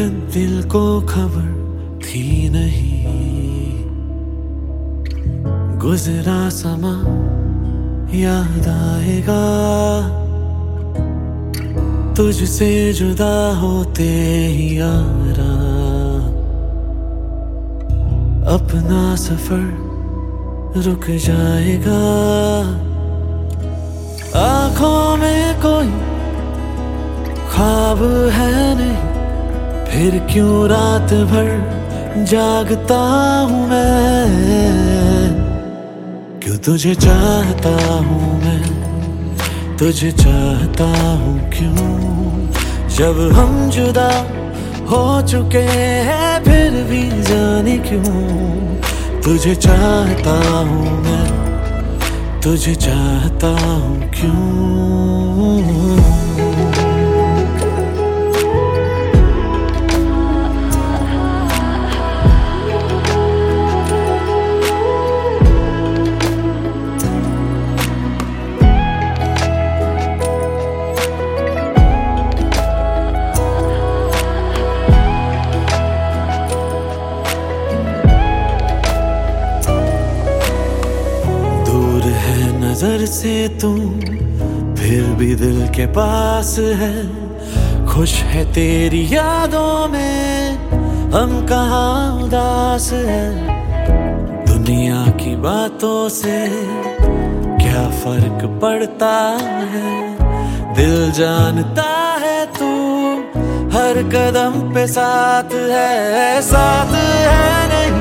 दिल को खबर थी नहीं, गुजरा समा याद आएगा तुझसे जुदा होते ही यारा। अपना सफर रुक जाएगा, आंखों में कोई ख्वाब है नहीं, फिर क्यों रात भर जागता हूँ मैं। क्यों तुझे चाहता हूँ मैं, तुझे चाहता हूँ क्यों। जब हम जुदा हो चुके हैं फिर भी जाने क्यों। तुझे चाहता हूँ मैं, तुझे चाहता हूँ क्यों। नजर से तुम फिर भी दिल के पास है, खुश है तेरी यादों में हम कहाँ उदास है। दुनिया की बातों से क्या फर्क पड़ता है, दिल जानता है तू हर कदम पे साथ है। साथ है नहीं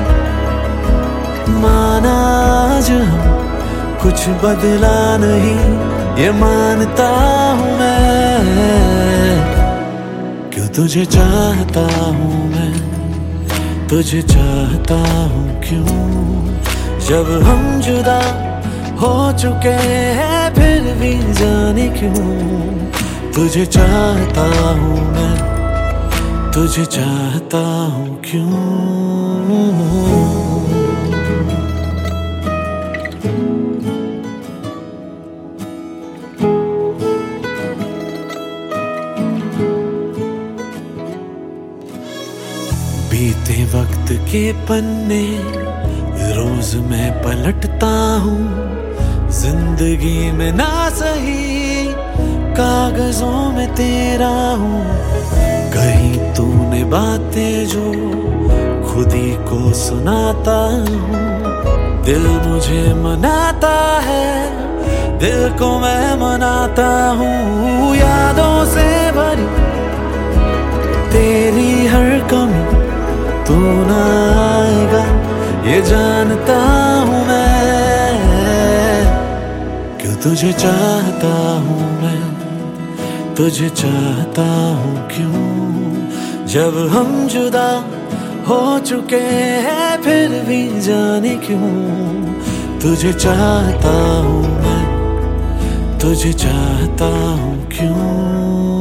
माना आज हम, कुछ बदला नहीं ये मानता हूँ मैं। क्यों तुझे चाहता हूँ मैं, तुझे चाहता हूँ क्यों। जब हम जुदा हो चुके हैं फिर भी जाने क्यों। तुझे चाहता हूँ मैं, तुझे चाहता हूँ क्यों। बीते वक्त के पन्ने रोज मैं पलटता हूँ, जिंदगी में ना सही कागजों में तेरा हूँ। कहीं तूने बातें जो खुद ही को सुनाता हूँ, दिल मुझे मनाता है, दिल को मैं मनाता हूँ। यादों से भरी तेरी हर कमी तू ना आएगा ये जानता हूँ मैं। क्यों तुझे चाहता हूँ मैं, तुझे चाहता हूँ क्यों। जब हम जुदा हो चुके हैं फिर भी जाने क्यों। तुझे चाहता हूँ मैं, तुझे चाहता हूँ क्यों।